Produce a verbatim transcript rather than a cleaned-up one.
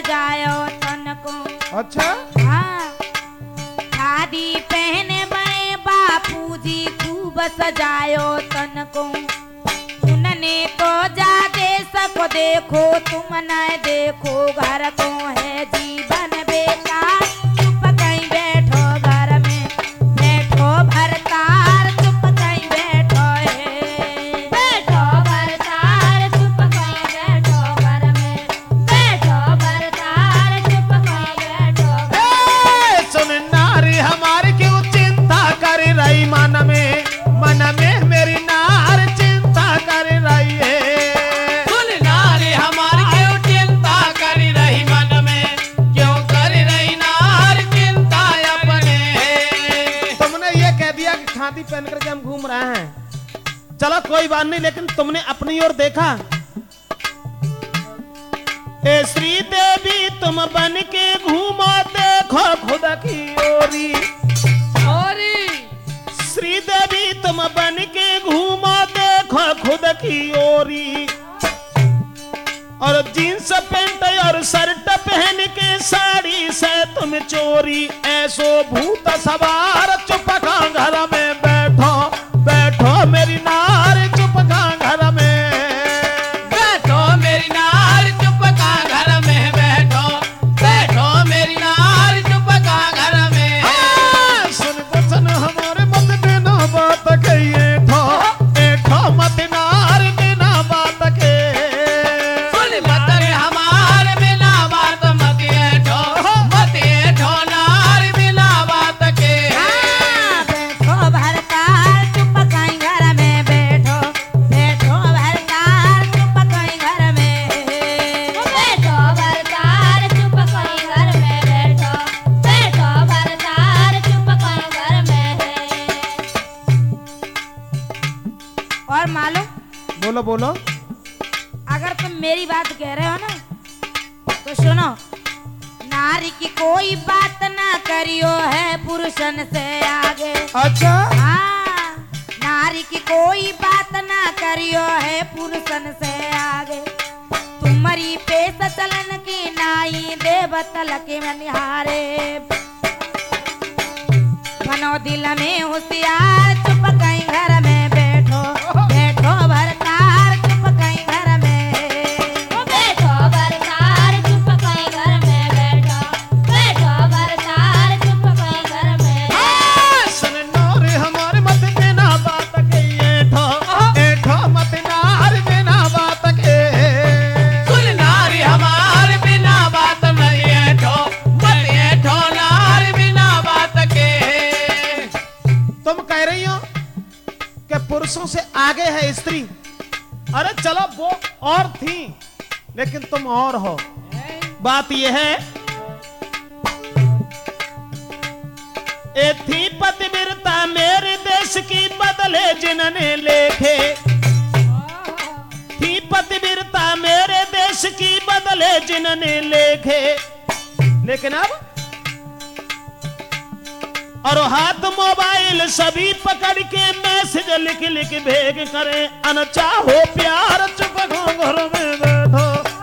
सजायो तन को। अच्छा हाँ, शादी पहने बड़े बापूजी खूब सजायो तन को। उनने को जा देश को देखो तुम न देखो घर को है जीवन बेकार। चुप कहीं बैठो घर में बैठो भरतार चुप कहीं बैठो है। बैठो भरतार चुप कहीं बैठो घर में बैठो भरतार चुप कहीं बैठो। ए, सुन नारी हमारी क्यों चिंता कर रही मन में मन में मेरी नार चिंता कर रही है। सुन नारी हमारी क्यों चिंता कर रही मन में क्यों कर रही नार चिंता अपने। तुमने ये कह दिया कि खादी पहन करके हम घूम रहे हैं, चलो कोई बात नहीं, लेकिन तुमने अपनी ओर देखा। ए श्री देवी तुम बन के घूमो देखो खुद की ओरी। श्री देवी तुम बन के घूमो देखो खुद की ओरी। और जींस पैंट और शर्ट पहन के साड़ी से तुम चोरी। ऐसो भूत सवार चुप का घर में बैठो बैठो मेरी नार चुप का घर में बैठो मेरी नार चुप का घर में बैठो बैठो मेरी नार चुप का घर में। हाँ, सुन बचन हमारे मत बिना बात के एठो एठो मत नार बिना बात के। सुन मत रे हमारे बिना बात मत ऐठो मत ऐठो नार बिना बात के। हाँ, बैठो भरतार चुप कहीं घर में बैठो बैठो भरतार चुप कहीं घर में बैठो भरतार चुप कहीं घर में बैठो बैठो भरतार चुप कहीं घर में। और मालूम बोलो बोलो। अगर तुम मेरी बात कह रहे हो ना तो सुनो। नारी की कोई बात ना करियो है पुरुषन से आगे। अच्छा हाँ, नारी की कोई बात ना करियो है पुरुषन से आगे। तुम्हारी पेश चलन की नाई देवतल के मनिहारे। बनो दिल में होशियार चुप कहीं घर में बैठो बैठो भरतार चुप कहीं घर में बैठो भरतार चुप कहीं घर में बैठो बैठो भरतार चुप कहीं घर में। हाँ, सुन नारी हमारे मत बिना बात के एठो एठो मत नार बिना बात के। सुन नारी हमारे बिना बात नहीं ऐठो मत ऐठो नार बिना बात के। तुम कह रही हो कि पुरुषों से आगे है स्त्री। अरे चलो वो और थी लेकिन तुम और हो। बात यह है ए थी पतिव्रता मेरे देश की बदले जिन्होंने लेखे। थी पतिव्रता मेरे देश की बदले जिन्होंने लेखे। लेकिन अब और हाथ मोबाइल सभी पकड़ के मैसेज लिख लिख भेज करे अनचाहो प्यार चुप घर में बैठो